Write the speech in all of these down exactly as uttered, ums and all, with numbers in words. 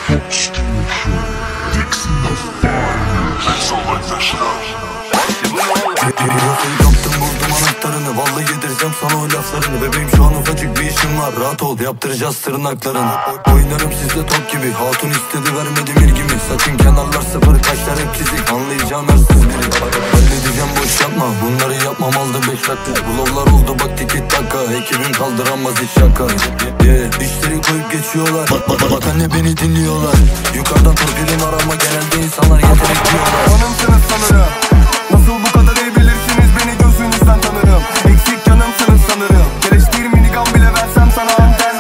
Yaptım buldum anahtarını, vallahi yedireceğim sana o laflarını. Bebeğim şu an ufacık bir işim var, rahat ol, yaptıracağız tırnaklarını. Oynarım sizde top gibi, hatun istedi vermedim ilgimi. Saçın kenarlar sıfır, kaşlar hep çizik, anlayacağım yersiz biri. Halledeceğim, boş yapma, bunları yapmam aldı beş dakika. Bulovlar oldu bak tiki taka, ekibim kaldıramaz hiç şaka. Yeah, dişleri koyup geçiyorlar, bak bak bak anne beni dinliyorlar. Yukarıdan torpilim var ama genelde insanlar yetenek diyorlar. Hanımsınız sanırım, nasıl bu kadar iyi bilirsiniz, beni gözünüzden tanırım. Eksik canımsınız sanırım, keleştir minigun bile versem sana anten.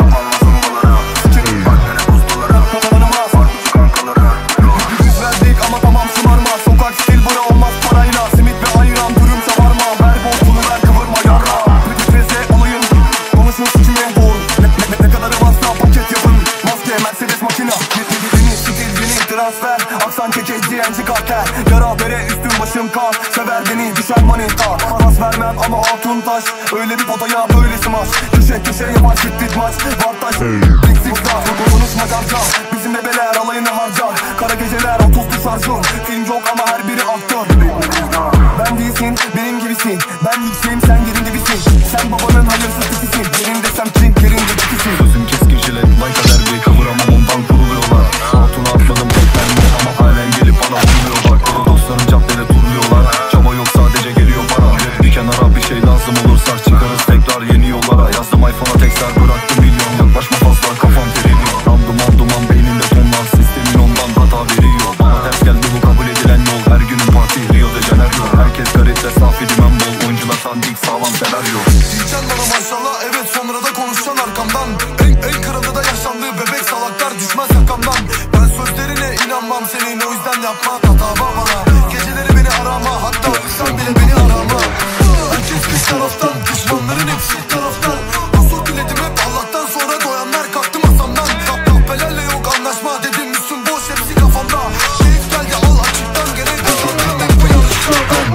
Sıçın bak beni buzdulara, tanımaz kankalara. Yüz verdik ama tamam şımarma, sokak stil bura olmaz parayla. Simit ve ayran türüm savarma, ver bozduğunu ver kıvırma yarra. Titrese olayım, konuşun sıçmaya doğru. Ne, ne, ne kadarı varsa paket yapın, maske Mercedes makina. Yeni stil yeni transfer, aksan keke diyenci kartel. Yara bere üstüm başım kar, sever beni düşen manita. Paras vermem ama altın taş, öyle bir potaya böyle smash. Köşe köşe yapar fit bit maç, var taş Big Six Star, konuşma carca, bizim bebeler alayını harcar. Kara geceler otuzlu şarjım, film yok ama her biri aktör. Ben değilsin, benim gibisin, ben yükseğim sen yerin gibisin. Sen babanın hayırsız kişisin, benim desem kim yerinde kişisin. Sözüm keskin jilet, like derbi kıvıramam ondan kuruluyorlar. Altına atmadım tek mermi ama halen gelip bana vurmuyorlar. Kuru dostlarım caddede turluyorlar, çaba yok sadece geliyor para. Bir kenara bir şey lazım olursa çıkarız tekrar yeni yollara. Yazdım iPhone'a tekrar bıraktım milyon, yaklaşma fazla kafam teriliyor. Tam duman duman beynimde tonlar, sistemin ondan hata veriyor. Bana ters geldi bu kabul edilen yol, her günün parti Rio de Janeiro. Herkes garip ve safi dümen bol, oyuncular tanıdık sağlam senaryo. Diyeceksin bana maşallah evet, sonra da konuşacaksın arkamdan. En, en kralı da yaşlandığı bebek salaklar düşmez yakamdan. Ben sözlerine inanmam senin, o yüzden yapma hata bana. Geceleri beni arama, hatta uyusan bile beni arama. Herkes bir taraftan, düşmanların hepsi taraftan. Huzur diledim hep Allah'tan, sonra doyanlar kalktı masamdan. Kahpelerle yok anlaşma dedim, üstüm boş hepsi kafamda. Keyif geldi al açıktan, gene kazandım hep bu yarışta.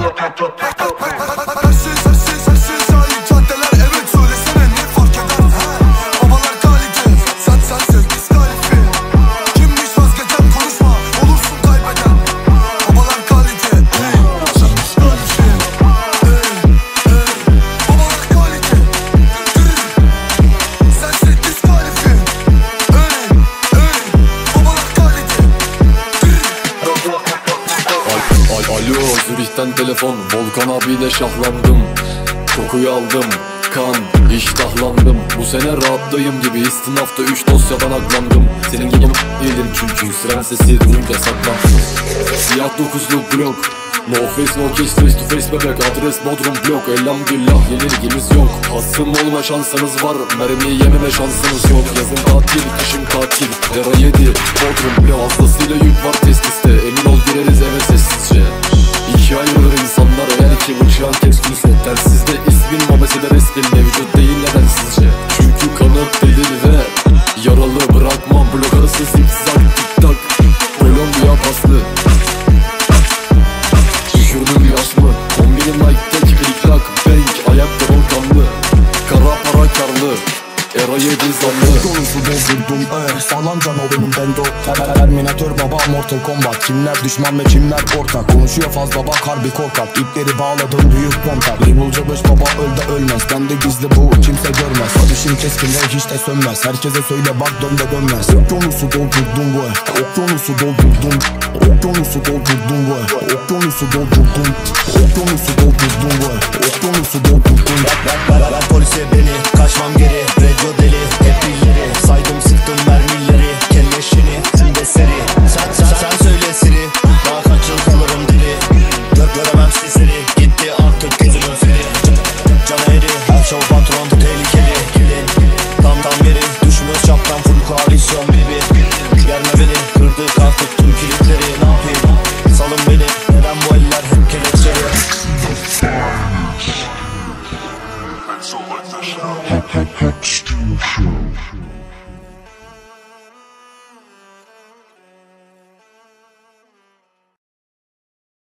Her şey her şey her şey şahit caddeler, evet söylesene ne fark eder. Babalar kalite, sen sensin diskalifi. Kimmiş vazgeçen konuşma, olursun kaybeden. Babalar kalite, hey sen diskalifi. Hey hey babalar kalite, sensin diskalifi. Hey hey babalar kalite. Al alo Zürih'ten telefon, Volkan abiyle şahlandım. Kokuyu aldım, kan, iştahlandım. Bu sene rahatlayım gibi, istinafta üç dosyadan aklandım. Senin gibi değilim çünkü sıran sesi duyunca saklandım. Siyah dokuzlu blok, no face no case, face to face bebek, adres Bodrum blok. Elhamdülillah yenilgimiz yok, hasım olma şansınız var, mermiyi yememe şansınız yok. Yazın tatil, kışın tatil, Era yedi, Bodrum blok. Hastasıyla yük var testiste, emin ol gireriz eve sessizce. İki ayrılır insanlar eğer ki bıçağın tekstünse. Tersizde ismin mobesede resmin mevcut değil, neden sizce? Çünkü kanıt delil ve yaralı bırakmam. Blok arası zipzak tik tak, Kolombiya paslı. Düşürdüm yaş mı? Kombinim Nike'da klik lak bank, ayakta volkanlı. Kara para karlı, Era yedi zanlı. Dolusu doldurdum ee, sağlam canavarım bendo. Terminator baba Mortal Kombat. Kimler düşman ve kimler ortak, konuşuyor fazla bak harbi korkak. İpleri bağladım büyük kontak. Labelca beş baba öl de ölmez, bende gizli bu kimse görmez. Atışım keskin ve hiç de sönmez, herkese söyle bak dön de dönmez. Okyanusu doldurdum bu okyanusu doldurdum. Okyanusu doldurdum bu okyanusu doldurdum. Okyanusu doldurdum bu okyanusu doldurdum.